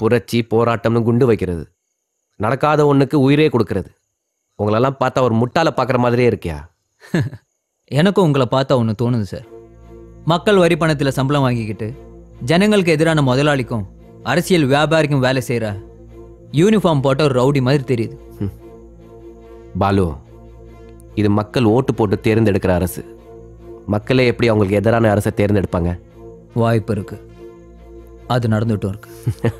புரட்சி போராட்டம்னு குண்டு வைக்கிறது, நடக்காத ஒண்ணுக்கு உயிரே கொடுக்கறது. உங்களெல்லாம் பார்த்தா ஒரு முட்டாளை பார்க்குற மாதிரியே இருக்கியா? எனக்கும் உங்களை பார்த்தா ஒன்று தோணுது சார். மக்கள் வரி பணத்தில் சம்பளம் வாங்கிக்கிட்டு ஜனங்களுக்கு எதிரான முதலாளிக்கும் அரசியல் வியாபாரிக்கும் வேலை செய்கிற யூனிஃபார்ம் போட்ட ஒரு ரவுடி மாதிரி தெரியுது. பாலு, இது மக்கள் ஓட்டு போட்டு தேர்ந்தெடுக்கிற அரசு. மக்களே எப்படி அவங்களுக்கு எதிரான அரசை தேர்ந்தெடுப்பாங்க? வாய்ப்பு இருக்கு, அது நடந்துட்டும் இருக்கு.